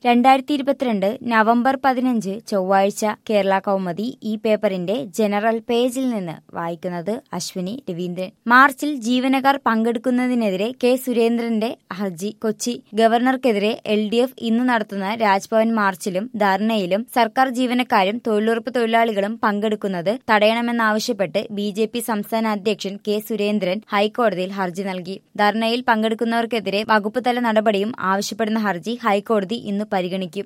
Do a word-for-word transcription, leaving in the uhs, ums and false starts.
രണ്ടായിരത്തി ഇരുപത്തിരണ്ട് നവംബർ പതിനഞ്ച് ചൊവ്വാഴ്ച കേരള കൗമുദി ഈ പേപ്പറിന്റെ ജനറൽ പേജിൽ നിന്ന് വായിക്കുന്നത് അശ്വിനി രവീന്ദ്രൻ. മാർച്ചിൽ ജീവനക്കാർ പങ്കെടുക്കുന്നതിനെതിരെ കെ സുരേന്ദ്രന്റെ ഹർജി. കൊച്ചി. ഗവർണർക്കെതിരെ എൽ ഡി എഫ് ഇന്ന് നടത്തുന്ന രാജ്ഭവൻ മാർച്ചിലും ധർണയിലും സർക്കാർ ജീവനക്കാരും തൊഴിലുറപ്പ് തൊഴിലാളികളും പങ്കെടുക്കുന്നത് തടയണമെന്നാവശ്യപ്പെട്ട് ബി ജെ പി സംസ്ഥാന അധ്യക്ഷൻ കെ സുരേന്ദ്രൻ ഹൈക്കോടതിയിൽ ഹർജി നൽകി. ധർണയിൽ പങ്കെടുക്കുന്നവർക്കെതിരെ വകുപ്പ് തല നടപടിയും ആവശ്യപ്പെടുന്ന ഹർജി ഹൈക്കോടതി ഇന്ന് പരിഗണിക്കും.